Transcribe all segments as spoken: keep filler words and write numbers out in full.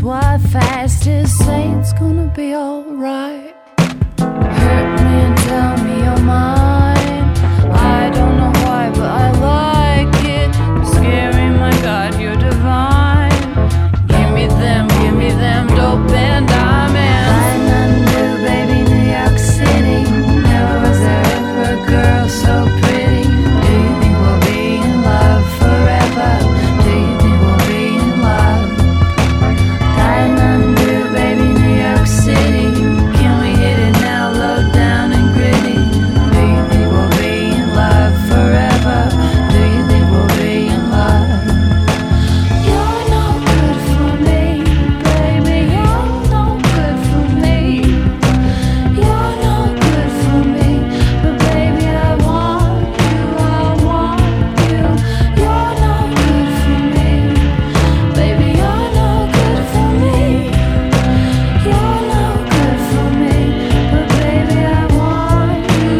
what fastest say it's gonna be alright. Hurt me and tell me you're mine. I don't know why, but I like it. You're scary, my God, you're divine. Give me them, give me them dope and diamonds. Flying under, baby, New York City. Never was there ever a girl so pretty. Do you think we'll be in love forever? Do you think we'll be in love? Flying under, baby, New York City. Can we hit it now, low down and gritty? Do you think we'll be in love forever? Do you think we'll be in love? You're no good for me, baby. You're no good for me. You're no good for me, but baby, I want you. I want you. You're no good for me, baby. You're no good for me. You're no good for me, but baby, I want you.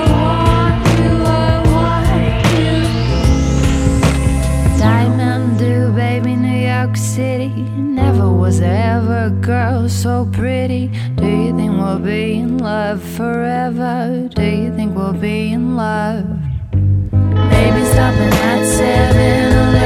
I want you. I want you. Diamond do, baby, New York City. Never was there ever a girl so pretty. Do you think we'll be in love forever? Do you think we'll be in love? Maybe stopping at seven eleven.